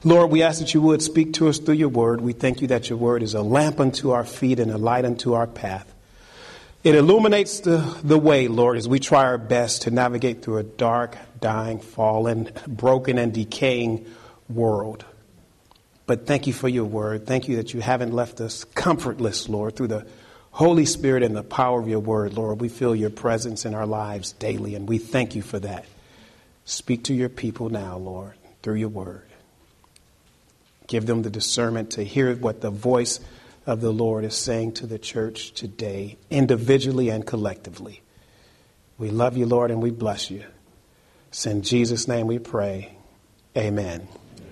Lord, we ask that you would speak to us through your word. We thank you that your word is a lamp unto our feet and a light unto our path. It illuminates the way, Lord, as we try our best to navigate through a dark, dying, fallen, broken, and decaying world. But thank you for your word. Thank you that you haven't left us comfortless, Lord, through the Holy Spirit and the power of your word, Lord. We feel your presence in our lives daily, and we thank you for that. Speak to your people now, Lord, through your word. Give them the discernment to hear what the voice of the Lord is saying to the church today, individually and collectively. We love you, Lord, and we bless you. It's in Jesus' name we pray. Amen.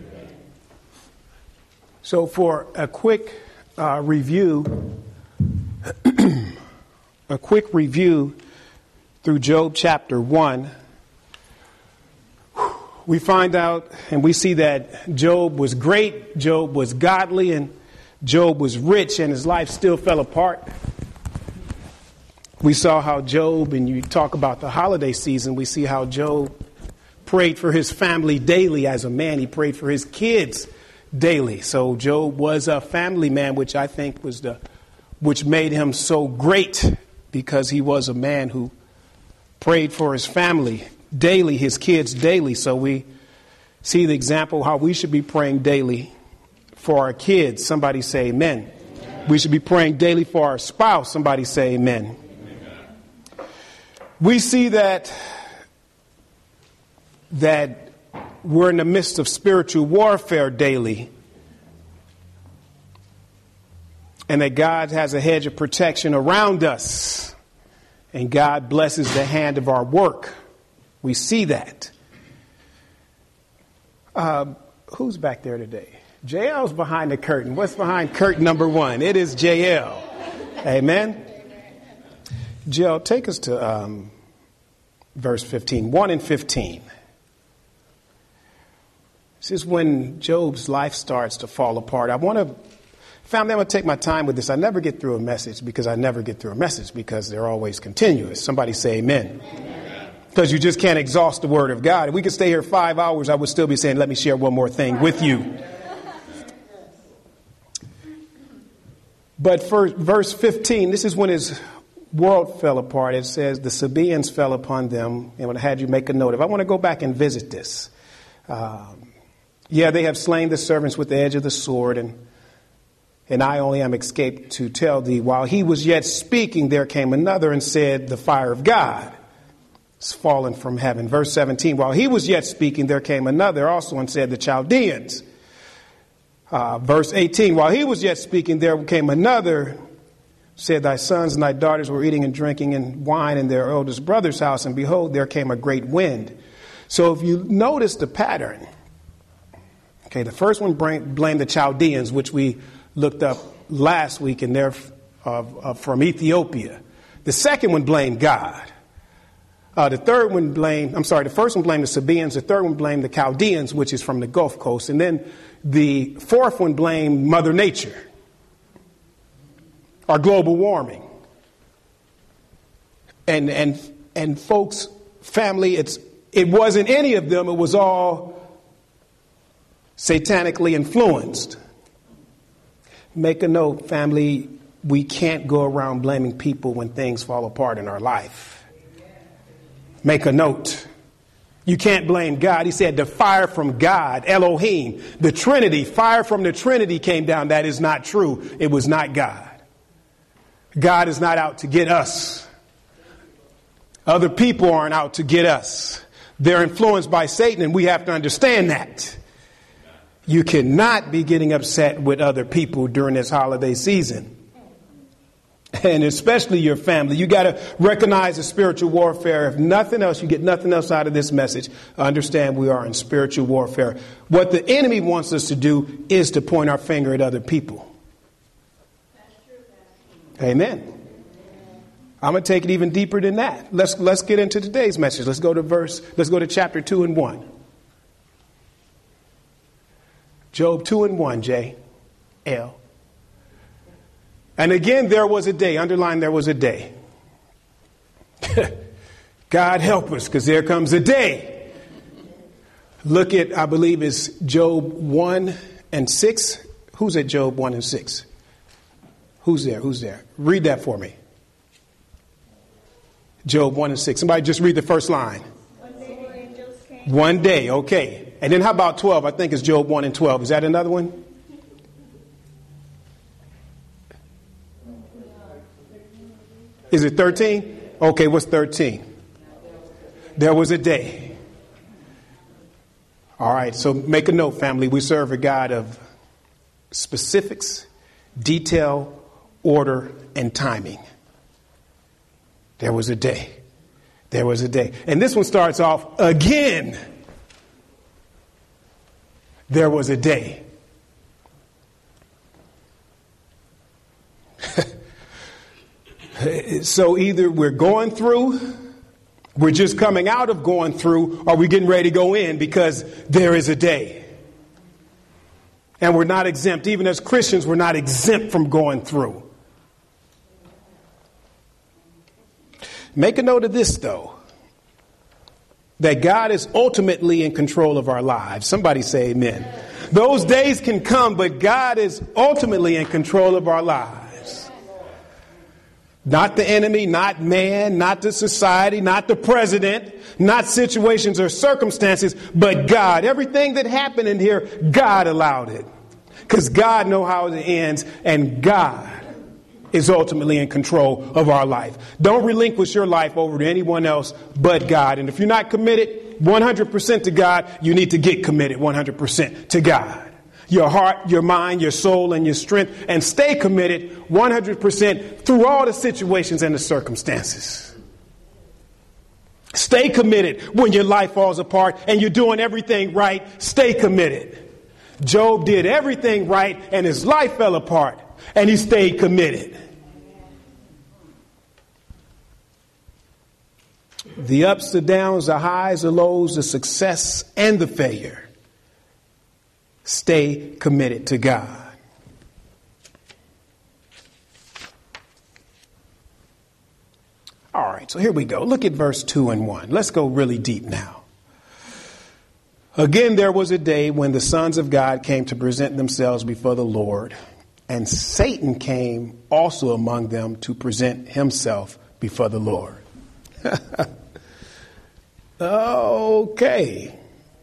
So for a quick review, through Job chapter 1, we find out and we see that Job was great, Job was godly, and Job was rich, and his life still fell apart. We saw how Job, and you talk about the holiday season, we see how Job prayed for his family daily as a man. He prayed for his kids daily. So Job was a family man, which I think which made him so great, because he was a man who prayed for his family daily, his kids daily. So we see the example how we should be praying daily for our kids. Somebody say amen. Amen. We should be praying daily for our spouse. Somebody say amen. Amen. We see that we're in the midst of spiritual warfare daily, and that God has a hedge of protection around us, and God blesses the hand of our work. We see that. Who's back there today? JL's behind the curtain. What's behind curtain number 1? It is JL. Amen. JL, take us to verse 15, 1 and 15. This is when Job's life starts to fall apart. Family, I'm going to take my time with this. I never get through a message because they're always continuous. Somebody say amen. Because you just can't exhaust the word of God. If we could stay here 5 hours, I would still be saying, let me share one more thing with you. But for verse 15, this is when his world fell apart. It says the Sabaeans fell upon them. And I had you make a note of. I want to go back and visit this. They have slain the servants with the edge of the sword, and I only am escaped to tell thee, while he was yet speaking, there came another and said, the fire of God is fallen from heaven. Verse 17, while he was yet speaking, there came another also and said, the Chaldeans. Verse 18, while he was yet speaking, there came another, said, thy sons and thy daughters were eating and drinking and wine in their eldest brother's house, and behold, there came a great wind. So if you notice the pattern, okay, the first one blamed the Chaldeans, which we looked up last week, and they're from Ethiopia. The second one blamed God. The first one blamed the Sabaeans. The third one blamed the Chaldeans, which is from the Gulf Coast. And then the fourth one blamed Mother Nature, or global warming. And folks, family, it wasn't any of them. It was all satanically influenced. Make a note, family, we can't go around blaming people when things fall apart in our life. Make a note. You can't blame God. He said the fire from God, Elohim, the Trinity, fire from the Trinity came down. That is not true. It was not God. God is not out to get us. Other people aren't out to get us. They're influenced by Satan, and we have to understand that. You cannot be getting upset with other people during this holiday season. And especially your family. You got to recognize the spiritual warfare. If nothing else, you get nothing else out of this message. Understand we are in spiritual warfare. What the enemy wants us to do is to point our finger at other people. Amen. I'm going to take it even deeper than that. Let's get into today's message. Let's go to chapter 2 and 1. Job 2 and 1, J. L. And again, there was a day. Underline, there was a day. God help us, because there comes a day. Look at, I believe it's Job 1 and 6. Who's at Job 1 and 6? Who's there? Who's there? Read that for me. Job 1 and 6. Somebody just read the first line. One day, okay. And then how about 12? I think it's Job 1 and 12. Is that another one? Is it 13? Okay, what's 13? There was a day. All right, so make a note, family. We serve a God of specifics, detail, order, and timing. There was a day. There was a day. And this one starts off again. There was a day. So either we're going through, we're just coming out of going through, or we're getting ready to go in because there is a day. And we're not exempt. Even as Christians, we're not exempt from going through. Make a note of this, though, that God is ultimately in control of our lives. Somebody say amen. Those days can come, but God is ultimately in control of our lives. Not the enemy, not man, not the society, not the president, not situations or circumstances, but God. Everything that happened in here, God allowed it. Because God knows how it ends, and God is ultimately in control of our life. Don't relinquish your life over to anyone else but God. And if you're not committed 100% to God, you need to get committed 100% to God. Your heart, your mind, your soul, and your strength, and stay committed 100% through all the situations and the circumstances. Stay committed when your life falls apart and you're doing everything right. Stay committed. Job did everything right and his life fell apart and he stayed committed. The ups, the downs, the highs, the lows, the success, and the failure. Stay committed to God. All right, so here we go. Look at verse 2 and 1. Let's go really deep now. Again, there was a day when the sons of God came to present themselves before the Lord, and Satan came also among them to present himself before the Lord. Okay.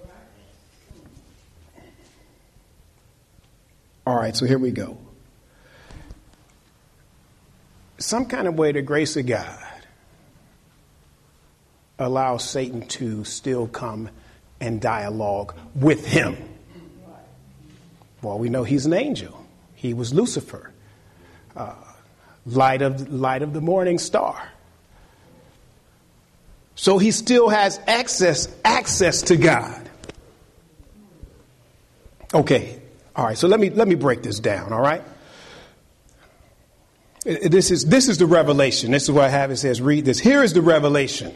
All right, so here we go. Some kind of way the grace of God allows Satan to still come and dialogue with him. Well, we know he's an angel. He was Lucifer, light of the morning star. So he still has access to God. Okay. All right, so let me break this down, all right? This is the revelation. This is what I have. It says, read this. Here is the revelation.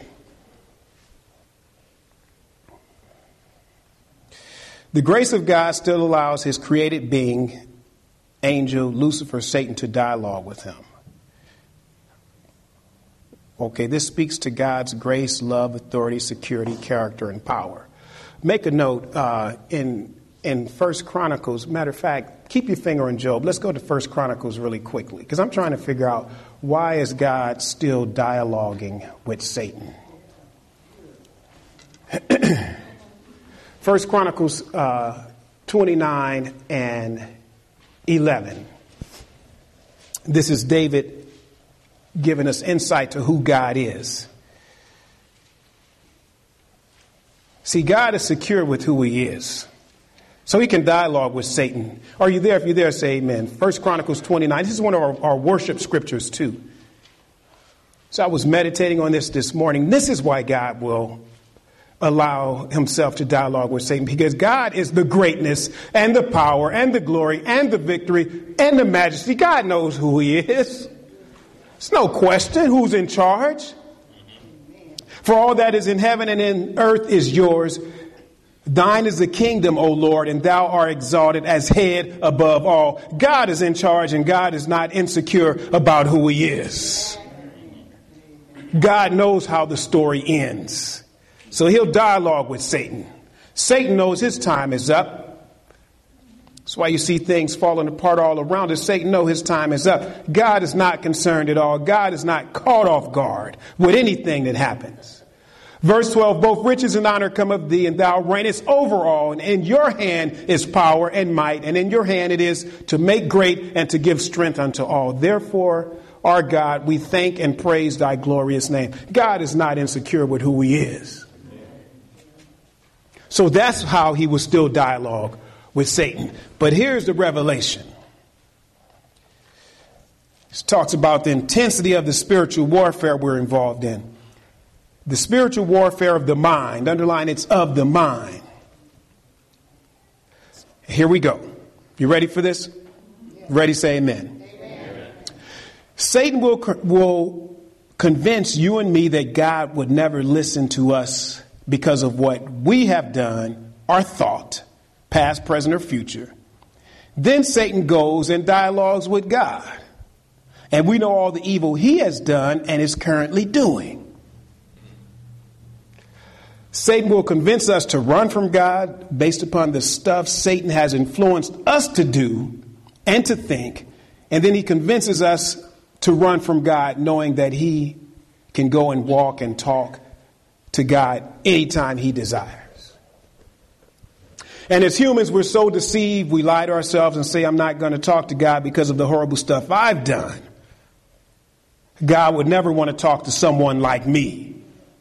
The grace of God still allows his created being, angel, Lucifer, Satan, to dialogue with him. Okay, this speaks to God's grace, love, authority, security, character, and power. Make a note in 1 Chronicles. Matter of fact, keep your finger on Job. Let's go to 1 Chronicles really quickly, because I'm trying to figure out, why is God still dialoguing with Satan? 1 Chronicles 29 and 11. This is David giving us insight to who God is. See, God is secure with who he is. So he can dialogue with Satan. Are you there? If you're there, say amen. 1 Chronicles 29. This is one of our worship scriptures too. So I was meditating on this morning. This is why God will allow himself to dialogue with Satan, because God is the greatness and the power and the glory and the victory and the majesty. God knows who he is. There's no question who's in charge. For all that is in heaven and in earth is yours. Thine is the kingdom, O Lord, and thou art exalted as head above all. God is in charge, and God is not insecure about who he is. God knows how the story ends. So he'll dialogue with Satan. Satan knows his time is up. That's why you see things falling apart all around us. Satan knows his time is up. God is not concerned at all. God is not caught off guard with anything that happens. Verse 12, both riches and honor come of thee, and thou reignest over all. And in your hand is power and might, and in your hand it is to make great and to give strength unto all. Therefore, our God, we thank and praise thy glorious name. God is not insecure with who he is. So that's how he will still dialogue with Satan. But here's the revelation. It talks about the intensity of the spiritual warfare we're involved in. The spiritual warfare of the mind. Underline, it's of the mind. Here we go. You ready for this? Ready? Say amen. Amen. Satan will convince you and me that God would never listen to us because of what we have done or thought, past, present, or future. Then Satan goes and dialogues with God. And we know all the evil he has done and is currently doing. Satan will convince us to run from God based upon the stuff Satan has influenced us to do and to think. And then he convinces us to run from God, knowing that he can go and walk and talk to God anytime he desires. And as humans, we're so deceived, we lie to ourselves and say, I'm not going to talk to God because of the horrible stuff I've done. God would never want to talk to someone like me.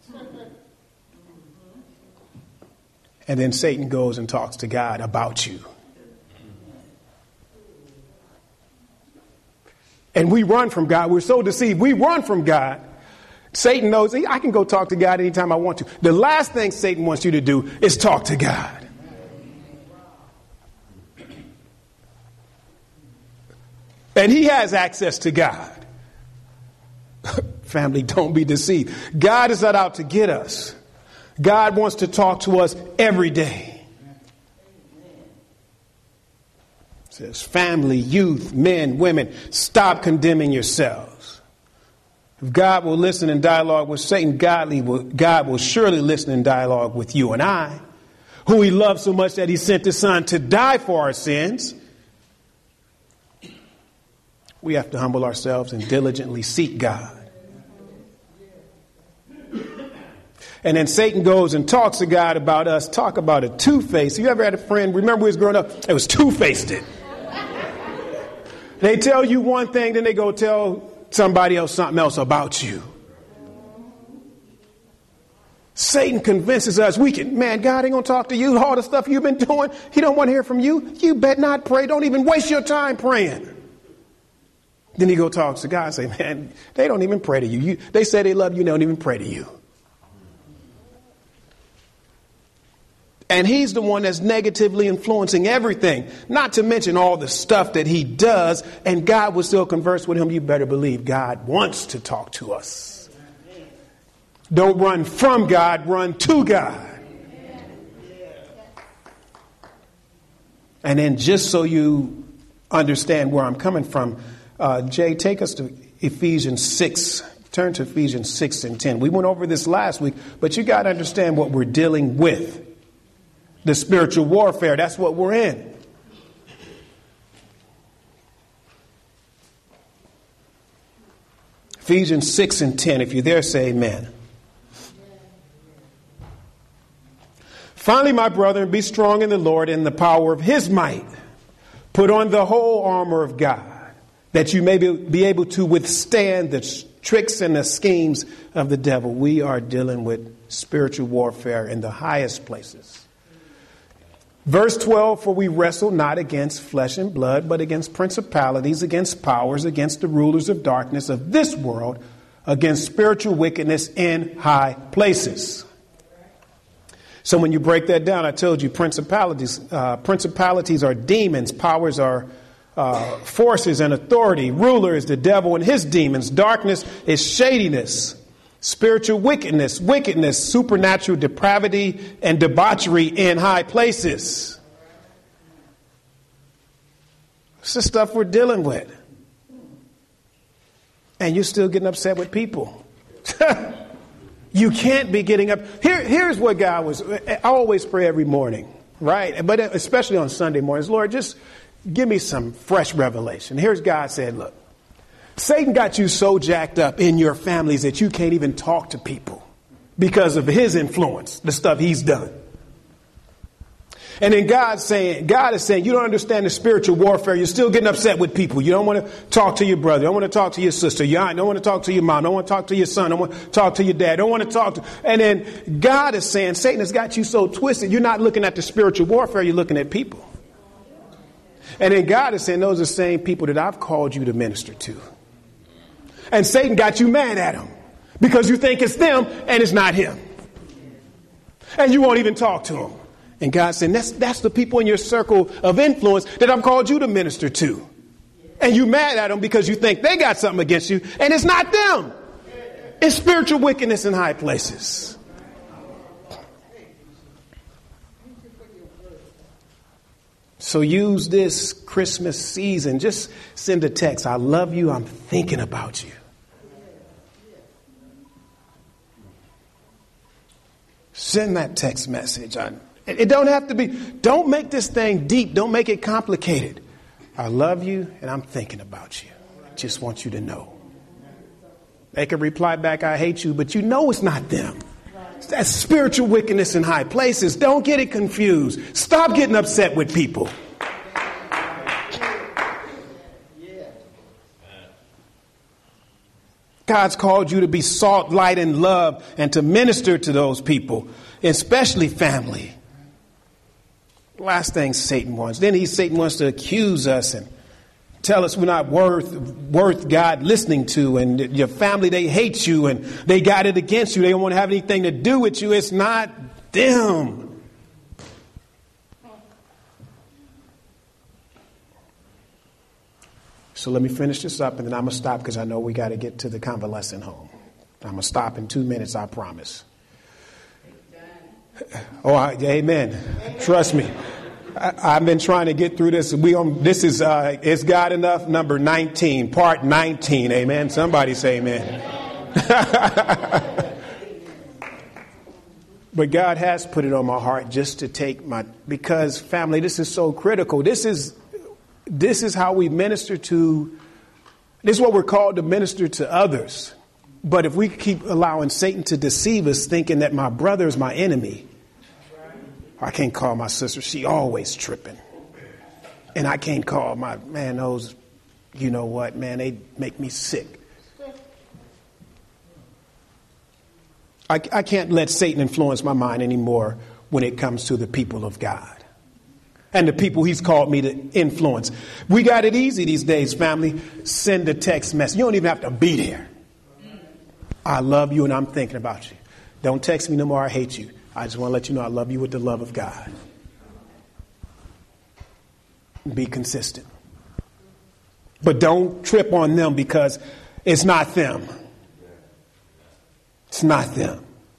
And then Satan goes and talks to God about you. And we run from God. We're so deceived. We run from God. Satan knows I can go talk to God anytime I want to. The last thing Satan wants you to do is talk to God. And he has access to God. Family, don't be deceived. God is not out to get us. God wants to talk to us every day. It says, family, youth, men, women, stop condemning yourselves. If God will listen and dialogue with Satan, God will surely listen and dialogue with you and I, who he loved so much that he sent his son to die for our sins. We have to humble ourselves and diligently seek God. And then Satan goes and talks to God about us. Talk about a two-faced. You ever had a friend, remember when he was growing up, it was two-faced it. They tell you one thing, then they go tell somebody else something else about you. Satan convinces us man, God ain't going to talk to you. All the stuff you've been doing, he don't want to hear from you. You bet not pray. Don't even waste your time praying. Then he go talks to God and say, man, they don't even pray to you. They say they love you, they don't even pray to you. And he's the one that's negatively influencing everything, not to mention all the stuff that he does. And God will still converse with him. You better believe God wants to talk to us. Don't run from God, run to God. And then just so you understand where I'm coming from, Jay, take us to Ephesians 6. Turn to Ephesians 6 and 10. We went over this last week, but you got to understand what we're dealing with. The spiritual warfare, that's what we're in. Ephesians 6 and 10. If you're there, say amen. Finally, my brethren, be strong in the Lord and the power of his might. Put on the whole armor of God, that you may be able to withstand the tricks and the schemes of the devil. We are dealing with spiritual warfare in the highest places. Verse 12, for we wrestle not against flesh and blood, but against principalities, against powers, against the rulers of darkness of this world, against spiritual wickedness in high places. So when you break that down, I told you principalities are demons, powers are forces and authority. Ruler is the devil and his demons. Darkness is shadiness. Spiritual wickedness, supernatural depravity and debauchery in high places. It's the stuff we're dealing with. And you're still getting upset with people. You can't be getting up. Here's what God was. I always pray every morning, right? But especially on Sunday mornings, Lord, just give me some fresh revelation. Here's God said, look, Satan got you so jacked up in your families that you can't even talk to people because of his influence, the stuff he's done. And then God is saying, you don't understand the spiritual warfare. You're still getting upset with people. You don't want to talk to your brother. You don't want to talk to your sister. You don't want to talk to your mom. Don't want to talk to your son. Don't want to talk to your dad. Don't want to talk to. And then God is saying, Satan has got you so twisted. You're not looking at the spiritual warfare. You're looking at people. And then God is saying, those are the same people that I've called you to minister to. And Satan got you mad at him because you think it's them and it's not him. And you won't even talk to him. And God said, that's the people in your circle of influence that I've called you to minister to. And you mad at them because you think they got something against you. And it's not them. It's spiritual wickedness in high places. So use this Christmas season. Just send a text. I love you. I'm thinking about you. Send that text message. It don't have to be. Don't make this thing deep. Don't make it complicated. I love you and I'm thinking about you. I just want you to know. They can reply back, I hate you, but you know it's not them. That's spiritual wickedness in high places. Don't get it confused. Stop getting upset with people. God's called you to be salt, light, and love and to minister to those people, especially family. Last thing Satan wants. Satan wants to accuse us and tell us we're not worth God listening to, and your family, they hate you and they got it against you. They don't want to have anything to do with you. It's not them. So let me finish this up and then I'm going to stop because I know we got to get to the convalescent home. I'm going to stop in 2 minutes, I promise. Oh, amen. Trust me. I've been trying to get through this. This is Is God Enough? Number 19, part 19. Amen. Somebody say amen. But God has put it on my heart just to take because family, this is so critical. This is how we minister to. This is what we're called to minister to others. But if we keep allowing Satan to deceive us, thinking that my brother is my enemy, I can't call my sister. She always tripping. And I can't call those, you know what, man, they make me sick. I can't let Satan influence my mind anymore when it comes to the people of God and the people he's called me to influence. We got it easy these days, family. Send a text message. You don't even have to be there. I love you and I'm thinking about you. Don't text me no more. I hate you. I just want to let you know I love you with the love of God. Be consistent. But don't trip on them because it's not them. It's not them.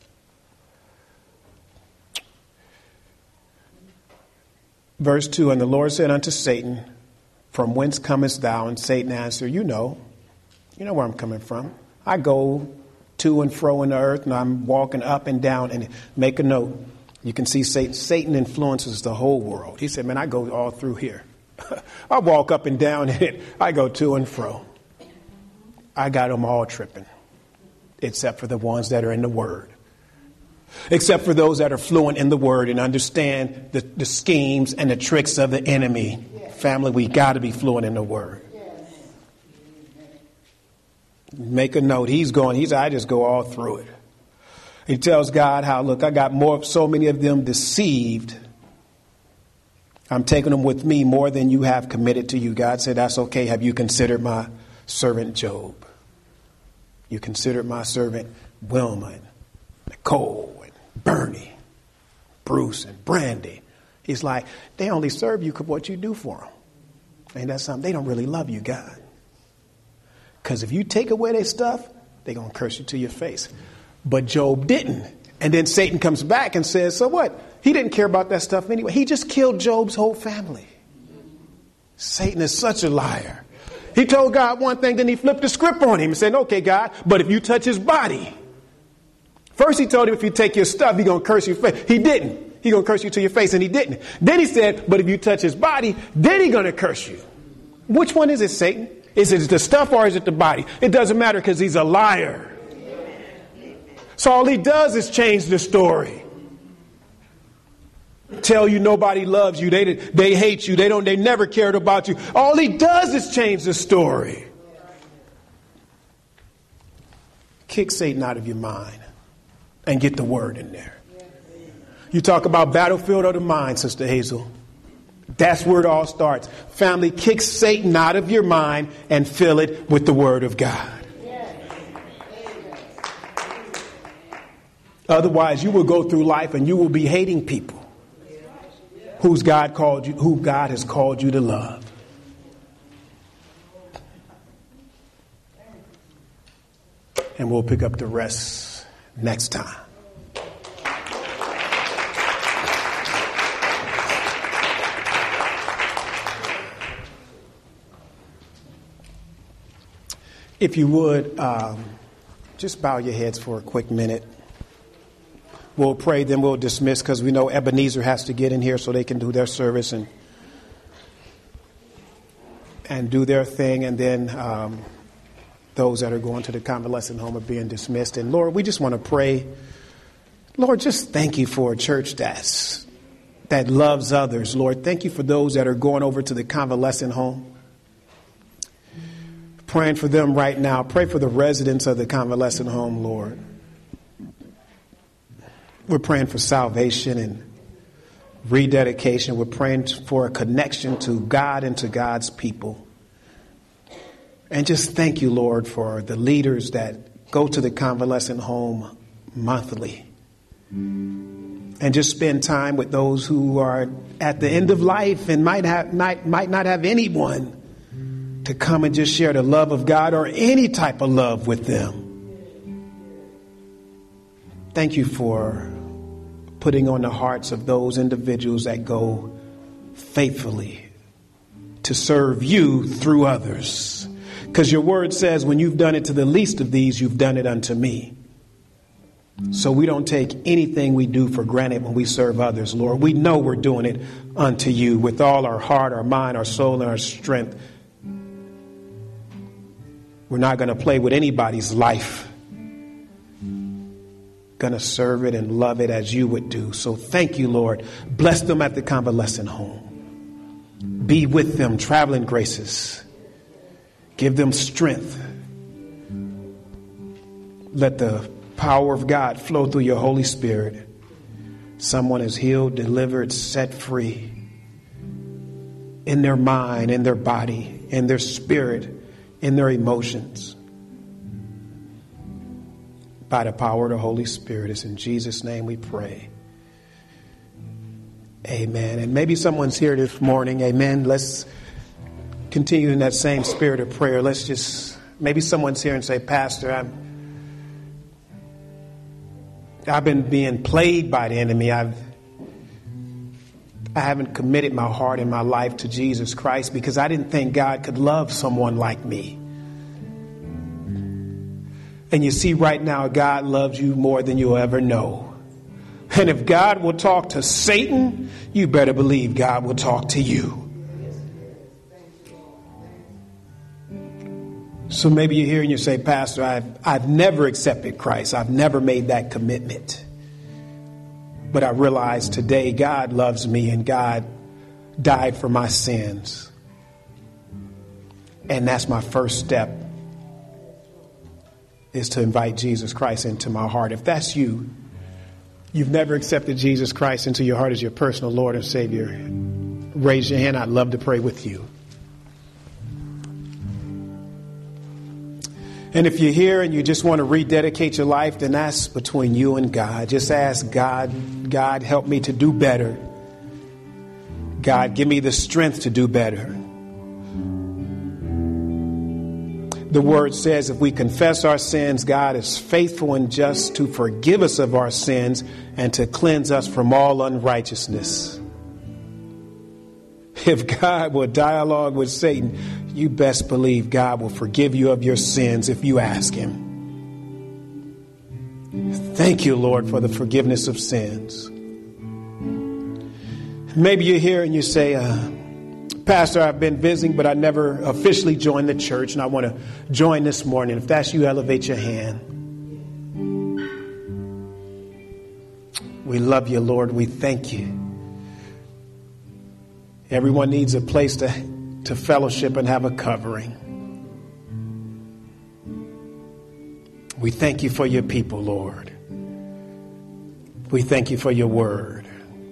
Verse 2, and the Lord said unto Satan, from whence comest thou? And Satan answered, you know where I'm coming from. I go to and fro in the earth, and I'm walking up and down. And make a note, you can see Satan influences the whole world. He said, man, I go all through here. I walk up and down it. I go to and fro. I got them all tripping, except for the ones that are in the Word. Except for those that are fluent in the Word and understand the schemes and the tricks of the enemy. Family, we got to be fluent in the Word. Make a note. I just go all through it. He tells God how, look, I got so many of them deceived. I'm taking them with me more than you have committed to you. God said, that's okay. Have you considered my servant Job? You considered my servant Wilma and Nicole and Bernie, Bruce and Brandy. He's like, they only serve you for what you do for them. And that's something. They don't really love you, God. Because if you take away their stuff, they're going to curse you to your face. But Job didn't. And then Satan comes back and says, so what? He didn't care about that stuff anyway. He just killed Job's whole family. Satan is such a liar. He told God one thing, then he flipped the script on him and said, okay, God, but if you touch his body, First he told him, if you take your stuff, he's going to curse your face. He didn't. He's going to curse you to your face, and he didn't. Then he said, but if you touch his body, then he's going to curse you. Which one is it, Satan? Is it the stuff or is it the body? It doesn't matter because he's a liar. So all he does is change the story. Tell you nobody loves you. They hate you. They never cared about you. All he does is change the story. Kick Satan out of your mind and get the word in there. You talk about battlefield of the mind, Sister Hazel. That's where it all starts. Family, kick Satan out of your mind and fill it with the word of God. Otherwise, you will go through life and you will be hating people who God has called you to love. And we'll pick up the rest next time. If you would, just bow your heads for a quick minute. We'll pray, then we'll dismiss because we know Ebenezer has to get in here so they can do their service and do their thing. And then those that are going to the convalescent home are being dismissed. And Lord, we just want to pray. Lord, just thank you for a church that loves others. Lord, thank you for those that are going over to the convalescent home. Praying for them right now. Pray for the residents of the convalescent home, Lord. We're praying for salvation and rededication. We're praying for a connection to God and to God's people. And just thank you, Lord, for the leaders that go to the convalescent home monthly. And just spend time with those who are at the end of life and might not have anyone to come and just share the love of God or any type of love with them. Thank you for putting on the hearts of those individuals that go faithfully to serve you through others. Because your word says when you've done it to the least of these, you've done it unto me. So we don't take anything we do for granted when we serve others, Lord. We know we're doing it unto you with all our heart, our mind, our soul, and our strength. We're not going to play with anybody's life. Going to serve it and love it as you would do. So thank you, Lord. Bless them at the convalescent home. Be with them, traveling graces. Give them strength. Let the power of God flow through your Holy Spirit. Someone is healed, delivered, set free in their mind, in their body, in their spirit, in their emotions. By the power of the Holy Spirit. It's in Jesus' name we pray. Amen. And maybe someone's here this morning. Amen. Let's continue in that same spirit of prayer. Maybe someone's here and say, Pastor, I've been being played by the enemy. I haven't committed my heart and my life to Jesus Christ because I didn't think God could love someone like me. And you see right now, God loves you more than you'll ever know. And if God will talk to Satan, you better believe God will talk to you. So maybe you're here and you say, Pastor, I've never accepted Christ. I've never made that commitment. But I realize today God loves me and God died for my sins. And that's my first step, is to invite Jesus Christ into my heart. If that's you, you've never accepted Jesus Christ into your heart as your personal Lord and Savior, raise your hand. I'd love to pray with you. And if you're here and you just want to rededicate your life, then that's between you and God. Just ask God, God, help me to do better. God, give me the strength to do better. The word says if we confess our sins, God is faithful and just to forgive us of our sins and to cleanse us from all unrighteousness. If God will dialogue with Satan, you best believe God will forgive you of your sins if you ask him. Thank you, Lord, for the forgiveness of sins. Maybe you're here and you say, Pastor, I've been visiting, but I never officially joined the church, and I want to join this morning. If that's you, elevate your hand. We love you, Lord. We thank you. Everyone needs a place to fellowship and have a covering. We thank you for your people, Lord. We thank you for your word.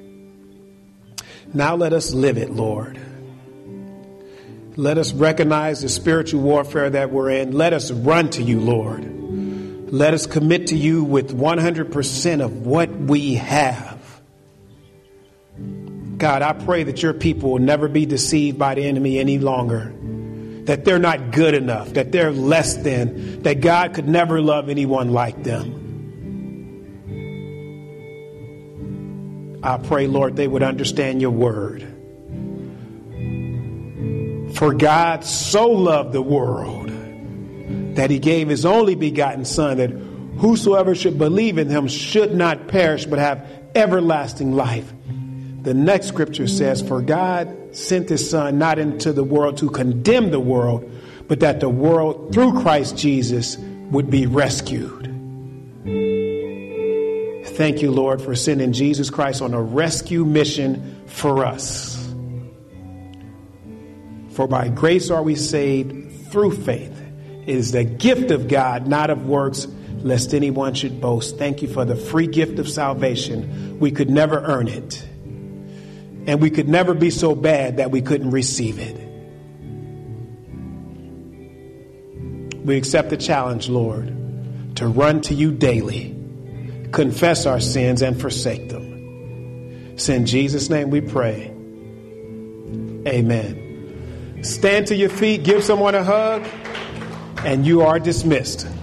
Now let us live it, Lord. Let us recognize the spiritual warfare that we're in. Let us run to you, Lord. Let us commit to you with 100% of what we have. God, I pray that your people will never be deceived by the enemy any longer. That they're not good enough, that they're less than, that God could never love anyone like them. I pray, Lord, they would understand your word. For God so loved the world that he gave his only begotten Son, that whosoever should believe in him should not perish but have everlasting life. The next scripture says, for God sent his Son not into the world to condemn the world, but that the world through Christ Jesus would be rescued. Thank you, Lord, for sending Jesus Christ on a rescue mission for us. For by grace are we saved through faith. It is the gift of God, not of works, lest anyone should boast. Thank you for the free gift of salvation. We could never earn it. And we could never be so bad that we couldn't receive it. We accept the challenge, Lord, to run to you daily, confess our sins and forsake them. It's in Jesus' name we pray. Amen. Stand to your feet, give someone a hug, and you are dismissed.